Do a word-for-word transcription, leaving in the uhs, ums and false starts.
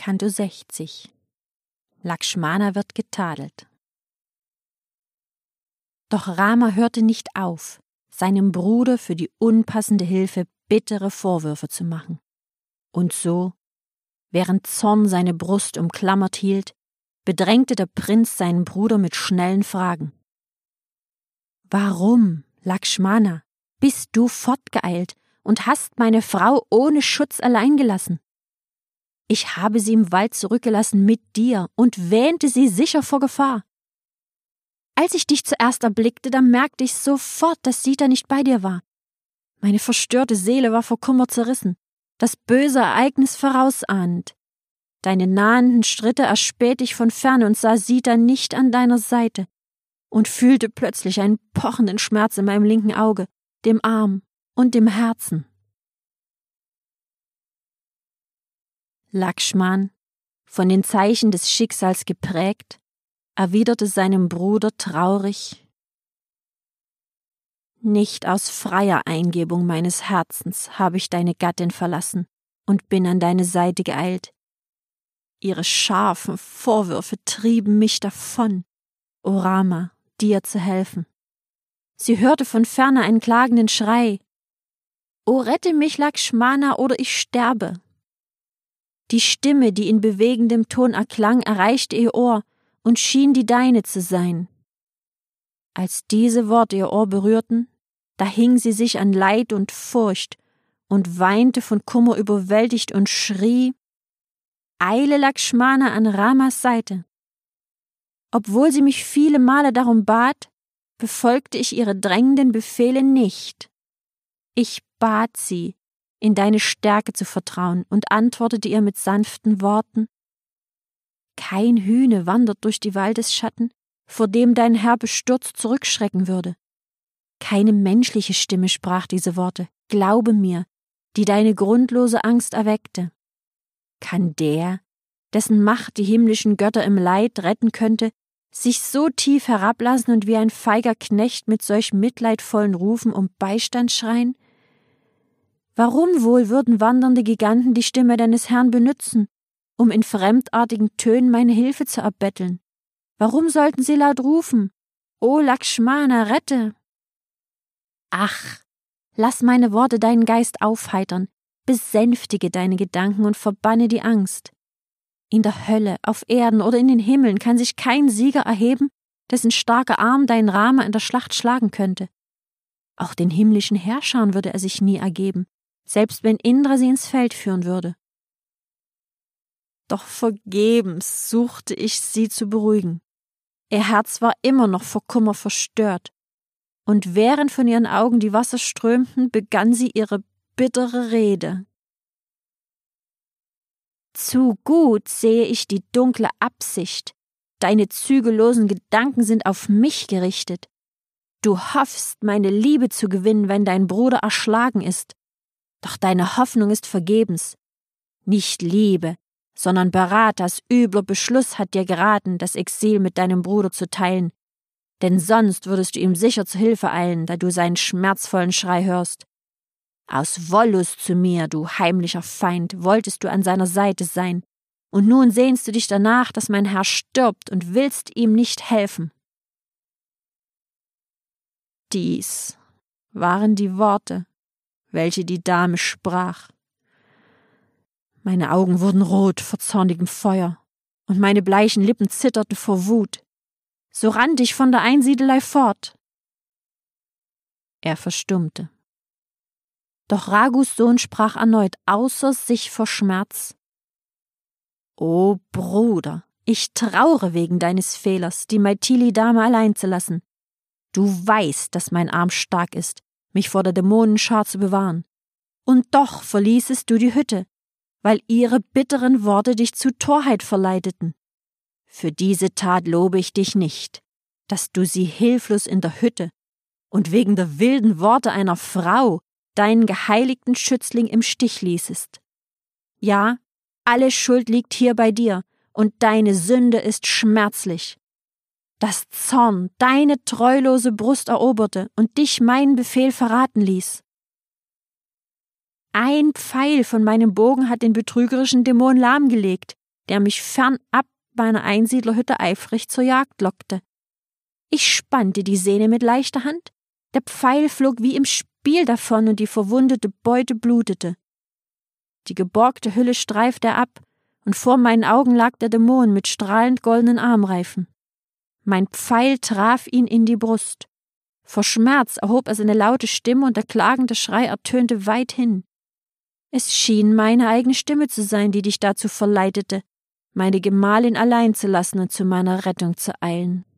Canto sechzig. Lakshmana wird getadelt. Doch Rama hörte nicht auf, seinem Bruder für die unpassende Hilfe bittere Vorwürfe zu machen. Und so, während Zorn seine Brust umklammert hielt, bedrängte der Prinz seinen Bruder mit schnellen Fragen. »Warum, Lakshmana, bist du fortgeeilt und hast meine Frau ohne Schutz allein gelassen? Ich habe sie im Wald zurückgelassen mit dir und wähnte sie sicher vor Gefahr. Als ich dich zuerst erblickte, da merkte ich sofort, dass Sita nicht bei dir war. Meine verstörte Seele war vor Kummer zerrissen, das böse Ereignis vorausahnend. Deine nahenden Schritte erspähte ich von ferne und sah Sita nicht an deiner Seite und fühlte plötzlich einen pochenden Schmerz in meinem linken Auge, dem Arm und dem Herzen.« Lakshman, von den Zeichen des Schicksals geprägt, erwiderte seinem Bruder traurig: »Nicht aus freier Eingebung meines Herzens habe ich deine Gattin verlassen und bin an deine Seite geeilt. Ihre scharfen Vorwürfe trieben mich davon, o Rama, dir zu helfen. Sie hörte von ferne einen klagenden Schrei: »O rette mich, Lakshmana, oder ich sterbe!« Die Stimme, die in bewegendem Ton erklang, erreichte ihr Ohr und schien die deine zu sein. Als diese Worte ihr Ohr berührten, da hing sie sich an Leid und Furcht und weinte von Kummer überwältigt und schrie: »Eile, Lakshmana, an Ramas Seite!« Obwohl sie mich viele Male darum bat, befolgte ich ihre drängenden Befehle nicht. Ich bat sie, in deine Stärke zu vertrauen, und antwortete ihr mit sanften Worten: »Kein Hühne wandert durch die Waldesschatten, vor dem dein Herr bestürzt zurückschrecken würde. Keine menschliche Stimme sprach diese Worte, glaube mir, die deine grundlose Angst erweckte. Kann der, dessen Macht die himmlischen Götter im Leid retten könnte, sich so tief herablassen und wie ein feiger Knecht mit solch mitleidvollen Rufen um Beistand schreien? Warum wohl würden wandernde Giganten die Stimme deines Herrn benützen, um in fremdartigen Tönen meine Hilfe zu erbetteln? Warum sollten sie laut rufen: »O Lakshmana, rette!« Ach, lass meine Worte deinen Geist aufheitern, besänftige deine Gedanken und verbanne die Angst. In der Hölle, auf Erden oder in den Himmeln kann sich kein Sieger erheben, dessen starker Arm dein Rama in der Schlacht schlagen könnte. Auch den himmlischen Herrschern würde er sich nie ergeben, selbst wenn Indra sie ins Feld führen würde. Doch vergebens suchte ich sie zu beruhigen. Ihr Herz war immer noch vor Kummer verstört, und während von ihren Augen die Wasser strömten, begann sie ihre bittere Rede. »Zu gut sehe ich die dunkle Absicht. Deine zügellosen Gedanken sind auf mich gerichtet. Du hoffst, meine Liebe zu gewinnen, wenn dein Bruder erschlagen ist. Doch deine Hoffnung ist vergebens. Nicht Liebe, sondern Bharatas übler Beschluss hat dir geraten, das Exil mit deinem Bruder zu teilen. Denn sonst würdest du ihm sicher zu Hilfe eilen, da du seinen schmerzvollen Schrei hörst. Aus Wollust zu mir, du heimlicher Feind, wolltest du an seiner Seite sein, und nun sehnst du dich danach, dass mein Herr stirbt, und willst ihm nicht helfen.« Dies waren die Worte, welche die Dame sprach. Meine Augen wurden rot vor zornigem Feuer, und meine bleichen Lippen zitterten vor Wut. So rannte ich von der Einsiedelei fort. Er verstummte. Doch Raghus Sohn sprach erneut außer sich vor Schmerz: »O Bruder, ich traure wegen deines Fehlers, die Maithili-Dame allein zu lassen. Du weißt, dass mein Arm stark ist, mich vor der Dämonenschar zu bewahren. Und doch verließest du die Hütte, weil ihre bitteren Worte dich zu Torheit verleiteten. Für diese Tat lobe ich dich nicht, dass du sie hilflos in der Hütte und wegen der wilden Worte einer Frau deinen geheiligten Schützling im Stich ließest. Ja, alle Schuld liegt hier bei dir, und deine Sünde ist schmerzlich. Dass Zorn deine treulose Brust eroberte und dich meinen Befehl verraten ließ. Ein Pfeil von meinem Bogen hat den betrügerischen Dämon lahmgelegt, der mich fernab meiner Einsiedlerhütte eifrig zur Jagd lockte. Ich spannte die Sehne mit leichter Hand, der Pfeil flog wie im Spiel davon und die verwundete Beute blutete. Die geborgte Hülle streifte er ab, und vor meinen Augen lag der Dämon mit strahlend goldenen Armreifen. Mein Pfeil traf ihn in die Brust. Vor Schmerz erhob er seine laute Stimme und der klagende Schrei ertönte weit hin. Es schien meine eigene Stimme zu sein, die dich dazu verleitete, meine Gemahlin allein zu lassen und zu meiner Rettung zu eilen.